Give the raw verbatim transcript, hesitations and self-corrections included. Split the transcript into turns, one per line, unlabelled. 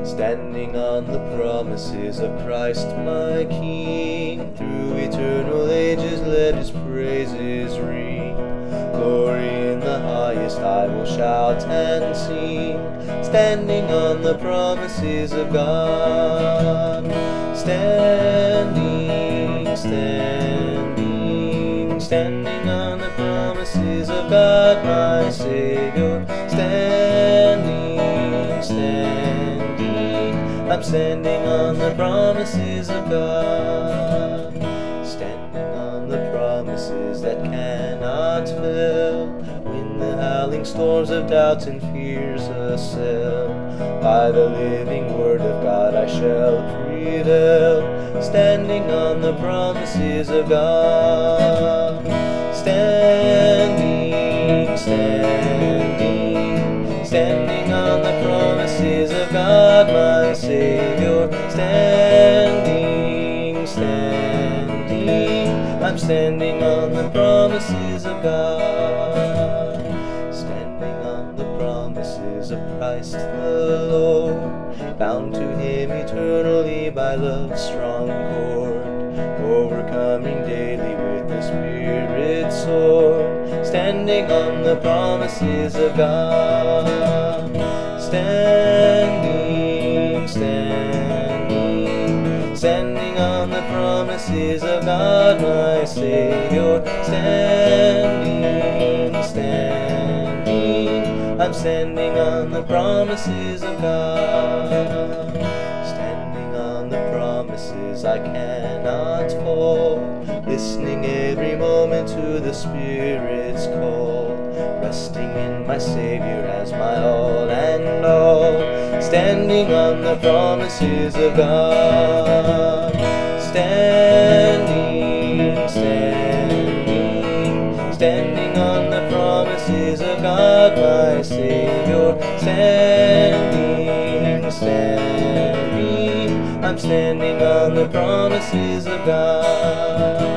standing on the promises of Christ my King. Through eternal ages let his praises ring. Glory in the highest I will shout and sing, standing on the promises of God. Standing, standing, standing on the promises of God my Savior. Standing, standing, I'm standing on the promises of God. Standing on the promises that cannot fail, when the howling storms of doubts and fears assail. By the living word of God I shall prevail, standing on the promises of God. Standing, standing, standing on the promises of God my Savior. Standing, standing, I'm standing on the promises of God. Standing on the promises of Christ the Lord, bound to him eternally by love's strong cord, overcoming daily with the Spirit's sword, standing on the promises of God. Standing, standing, standing on the promises of God my Savior. Standing, standing, I'm standing on the promises of God. Standing on the promises I cannot fall, listening every moment to the Spirit's call, resting in my Savior as my all and all, standing on the promises of God. Standing, standing, standing on the promises of God my Savior. Standing, standing, I'm standing on the promises of God.